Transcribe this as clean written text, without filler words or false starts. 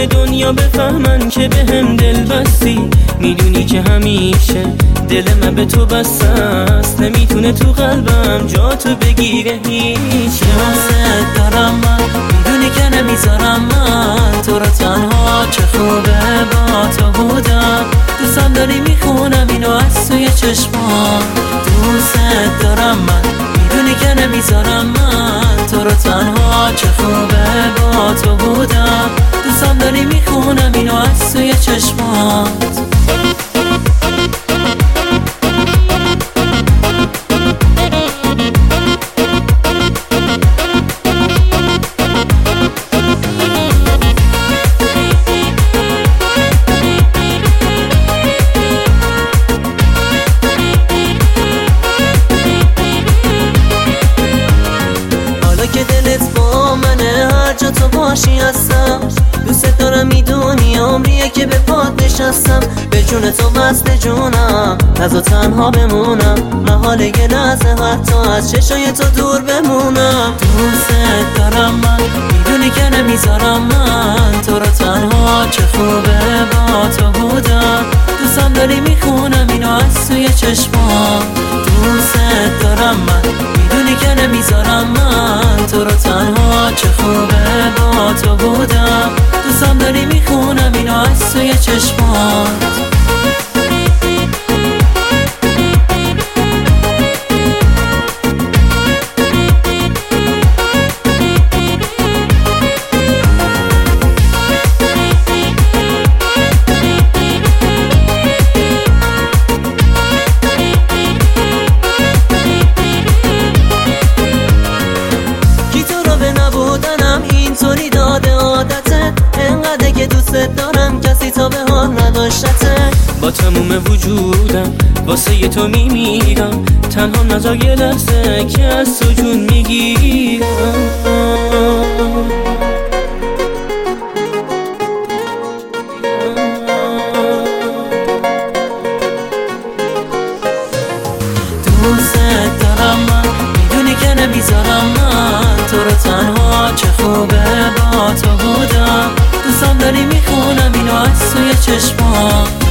همه دنیا بفهمن که به هم دل بستی. میدونی که همیشه دل من به تو بسته است، نمیتونه تو قلبم جا تو بگیره هیچ. دوست دارم من، میدونی که نمیذارم من تو رو تنها، چه خوبه با تو بودم. دوستم داری میخونم اینو از توی چشمان. دوست دارم من، میدونی که نمیذارم من تو رو تنها، چه خوبه با تو بودم. دوستم داری میخونم اینو از توی چشمات. که دلت با منه، هر جا تو باشی هستم. دوست دارم، میدونی عمریه که به پات نشستم. به جون تو وصل جونم، نزا تنها بمونم. محال یه لحظه حتی از چشای تو دور بمونم. دوست دارم من، میدونی که نمیذارم من تو رو تنها، چه خوبه با تو بودم. دوستم داری میخونم اینو از توی چشمام. دوست دارم من، میدونی که نمیذارم من تو رو تنها، چه خوبه با تو بودم. دوستم داری میخونم اینو از توی چشمات. اینطوری داده عادتت، انقدر که دوست دارم کسی تا به حال نداشته. با تموم وجودم واسه ی تو میمیرم، تنها نزار یه لحظه که از تو جون میگیرم. دوست دارم من، میدونی که نمیذارم من تو رو تنها، چه خوبه با تو بودم. دوستم داری میخونم اینو از توی چشمام.